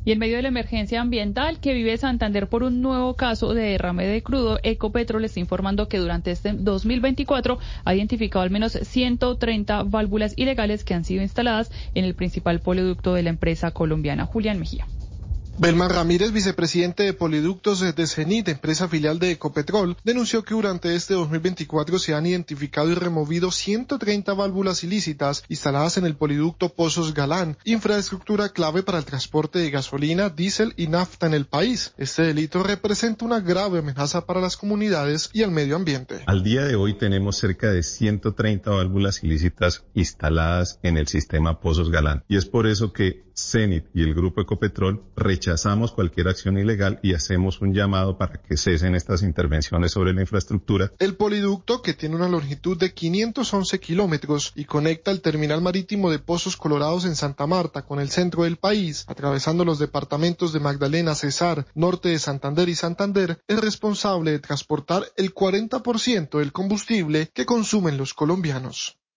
Y en medio de la emergencia ambiental que vive Santander por un nuevo caso de derrame de crudo, Ecopetrol está informando que durante este 2024 ha identificado al menos 130 válvulas ilegales que han sido instaladas en el principal oleoducto de la empresa colombiana. Julián Mejía. Belmar Ramírez, vicepresidente de Poliductos de Cenit, empresa filial de Ecopetrol, denunció que durante este 2024 se han identificado y removido 130 válvulas ilícitas instaladas en el poliducto Pozos Galán, infraestructura clave para el transporte de gasolina, diésel y nafta en el país. Este delito representa una grave amenaza para las comunidades y el medio ambiente. Al día de hoy tenemos cerca de 130 válvulas ilícitas instaladas en el sistema Pozos Galán, y es por eso que Cenit y el Grupo Ecopetrol rechazamos cualquier acción ilegal y hacemos un llamado para que cesen estas intervenciones sobre la infraestructura. El poliducto, que tiene una longitud de 511 kilómetros y conecta el terminal marítimo de Pozos Colorados en Santa Marta con el centro del país, atravesando los departamentos de Magdalena, Cesar, norte de Santander y Santander, es responsable de transportar el 40% del combustible que consumen los colombianos.